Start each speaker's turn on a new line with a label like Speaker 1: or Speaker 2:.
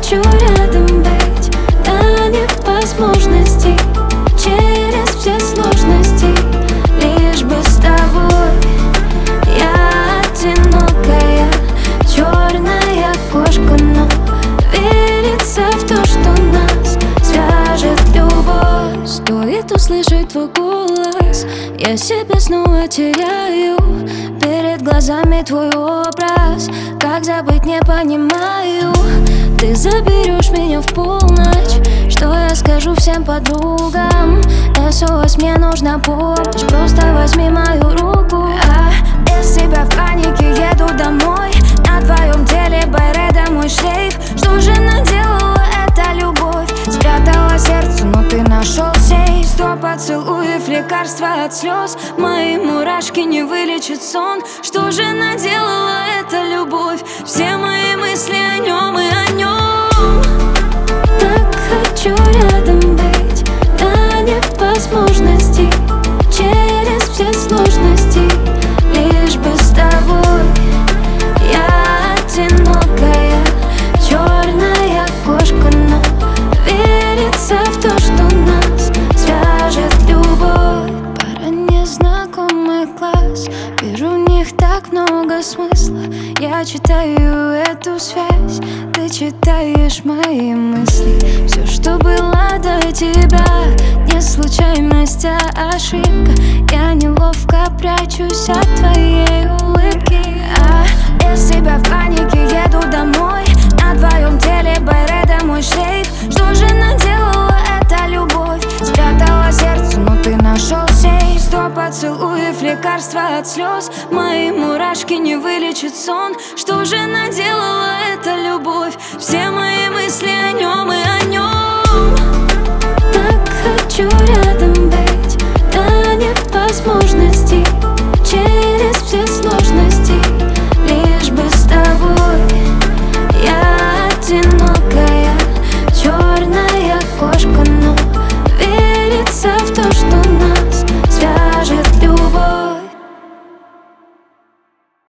Speaker 1: хочу рядом быть до невозможности, через все сложности, лишь бы с тобой. Я одинокая черная кошка, но верится в то, что нас свяжет любовь. Стоит услышать твой голос, я себя снова теряю. Перед глазами твой образ, как забыть не понимаю. Ты заберешь меня в полночь, что я скажу всем подругам? SOS, мне нужна помощь, просто возьми мою руку. Без тебя в панике еду домой, на твоем теле Байреда мой шлейф. Что же наделала эта любовь? Спрятала сердце, но ты нашел сейф. 100 поцелуев, лекарства от слез, мои мурашки не вылечит сон. Что же наделала эта любовь? Все мои мысли о нем и о нем. Так хочу рядом быть до невозможности, через все сложности, лишь бы с тобой. Я одинокая черная кошка, но верится в то, что нас свяжет любовь. Пара незнакомых глаз, вижу в них так много смысла. Я читаю эту связь, ты читаешь мои мысли. Все, что было до тебя, не случайность, а ошибка. Я неловко прячусь от твоей улыбки. Без тебя в панике еду домой, на твоем теле Байреда мой шлейф. Что же наделала эта любовь? Спрятала сердце, но ты нашел сейф. 100 поцелуев, лекарства от слез, мои мурашки не вылечит сон. Что же наделала эта любовь? Все мои мысли о нем и